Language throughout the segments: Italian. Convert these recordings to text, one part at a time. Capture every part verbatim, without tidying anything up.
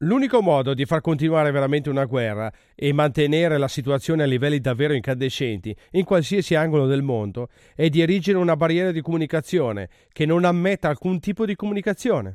L'unico modo di far continuare veramente una guerra e mantenere la situazione a livelli davvero incandescenti in qualsiasi angolo del mondo è di erigere una barriera di comunicazione che non ammetta alcun tipo di comunicazione.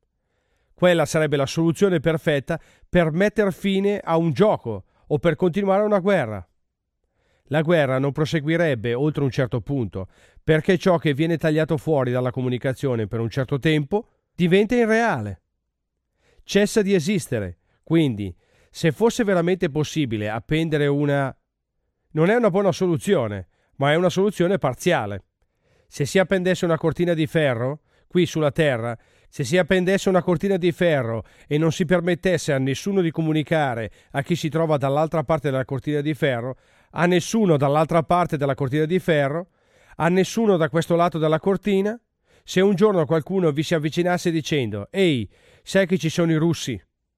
Quella sarebbe la soluzione perfetta per metter fine a un gioco o per continuare una guerra. La guerra non proseguirebbe oltre un certo punto, perché ciò che viene tagliato fuori dalla comunicazione per un certo tempo diventa irreale. Cessa di esistere. Quindi, se fosse veramente possibile appendere una... non è una buona soluzione, ma è una soluzione parziale. Se si appendesse una cortina di ferro, qui sulla Terra, se si appendesse una cortina di ferro e non si permettesse a nessuno di comunicare a chi si trova dall'altra parte della cortina di ferro, a nessuno dall'altra parte della cortina di ferro, a nessuno da questo lato della cortina, se un giorno qualcuno vi si avvicinasse dicendo «Ehi, sai che ci sono i russi?»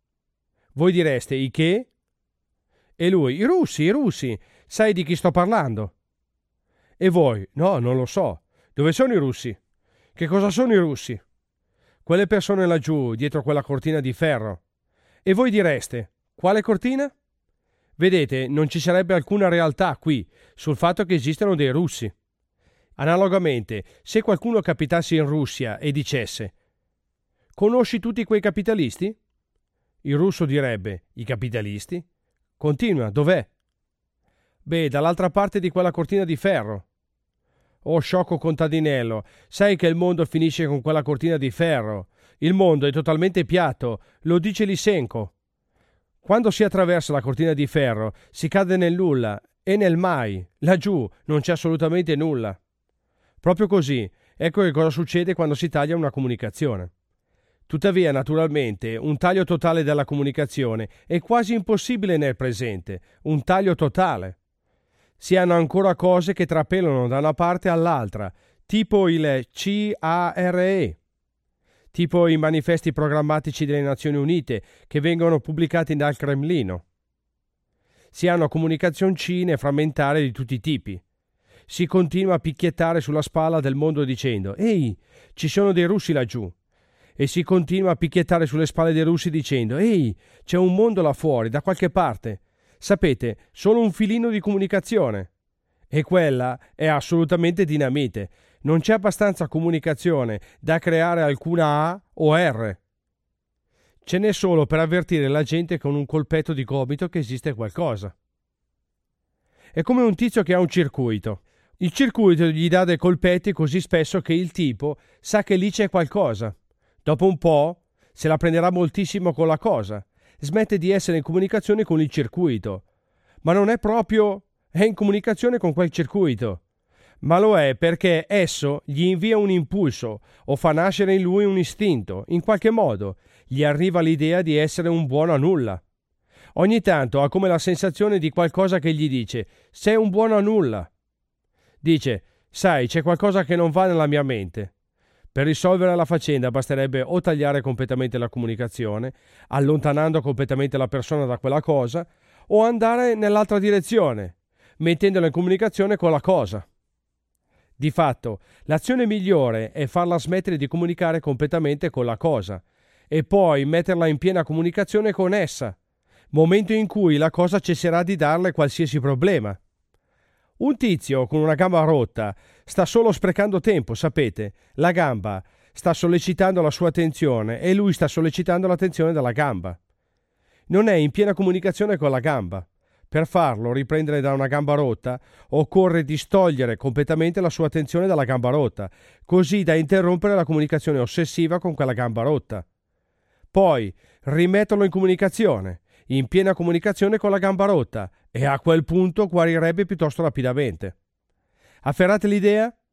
Voi direste «I che?» E lui «I russi, i russi, sai di chi sto parlando?» E voi «No, non lo so. Dove sono i russi? Che cosa sono i russi?» Quelle persone laggiù, dietro quella cortina di ferro. E voi direste «Quale cortina?» Vedete, non ci sarebbe alcuna realtà qui sul fatto che esistano dei russi. Analogamente, se qualcuno capitasse in Russia e dicesse «Conosci tutti quei capitalisti?» Il russo direbbe «I capitalisti?» Continua, dov'è? Beh, dall'altra parte di quella cortina di ferro. Oh sciocco contadinello, sai che il mondo finisce con quella cortina di ferro. Il mondo è totalmente piatto, lo dice Lysenko. Quando si attraversa la cortina di ferro si cade nel nulla e nel mai. Laggiù non c'è assolutamente nulla. Proprio così, ecco che cosa succede quando si taglia una comunicazione. Tuttavia, naturalmente, un taglio totale della comunicazione è quasi impossibile nel presente, un taglio totale. Si hanno ancora cose che trapelano da una parte all'altra, tipo il C A R E, tipo i manifesti programmatici delle Nazioni Unite che vengono pubblicati dal Cremlino. Si hanno comunicazioncine frammentari di tutti i tipi. Si continua a picchiettare sulla spalla del mondo dicendo «Ehi, ci sono dei russi laggiù». E si continua a picchiettare sulle spalle dei russi dicendo «Ehi, c'è un mondo là fuori, da qualche parte. Sapete, solo un filino di comunicazione». E quella è assolutamente dinamite. Non c'è abbastanza comunicazione da creare alcuna A o R. Ce n'è solo per avvertire la gente con un colpetto di gomito che esiste qualcosa. È come un tizio che ha un circuito. Il circuito gli dà dei colpetti così spesso che il tipo sa che lì c'è qualcosa. Dopo un po' se la prenderà moltissimo con la cosa. Smette di essere in comunicazione con il circuito. Ma non è proprio... è in comunicazione con quel circuito. Ma lo è perché esso gli invia un impulso o fa nascere in lui un istinto. In qualche modo gli arriva l'idea di essere un buono a nulla. Ogni tanto ha come la sensazione di qualcosa che gli dice «Sei un buono a nulla». Dice «Sai, c'è qualcosa che non va nella mia mente». Per risolvere la faccenda basterebbe o tagliare completamente la comunicazione, allontanando completamente la persona da quella cosa, o andare nell'altra direzione, mettendola in comunicazione con la cosa. Di fatto, l'azione migliore è farla smettere di comunicare completamente con la cosa e poi metterla in piena comunicazione con essa, momento in cui la cosa cesserà di darle qualsiasi problema. Un tizio con una gamba rotta sta solo sprecando tempo, sapete? La gamba sta sollecitando la sua attenzione e lui sta sollecitando l'attenzione della gamba. Non è in piena comunicazione con la gamba. Per farlo, riprendere da una gamba rotta, occorre distogliere completamente la sua attenzione dalla gamba rotta, così da interrompere la comunicazione ossessiva con quella gamba rotta. Poi rimetterlo in comunicazione, in piena comunicazione con la gamba rotta, e a quel punto guarirebbe piuttosto rapidamente. Afferrate l'idea?